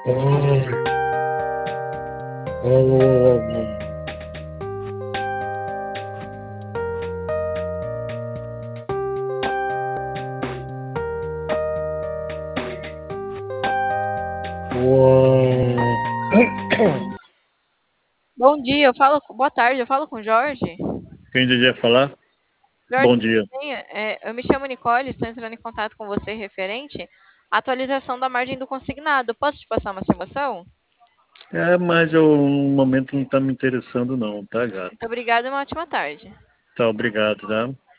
Ai, ai, uau. Bom dia, boa tarde, eu falo com o Jorge. Quem deseja falar? Jorge, Bom tudo dia. bem? Eu me chamo Nicole, estou entrando em contato com você referente à atualização da margem do consignado. Posso te passar uma simulação? Mas eu, no momento não está me interessando não, tá, Muito gato? obrigada e uma ótima tarde. Tá, obrigado, tá?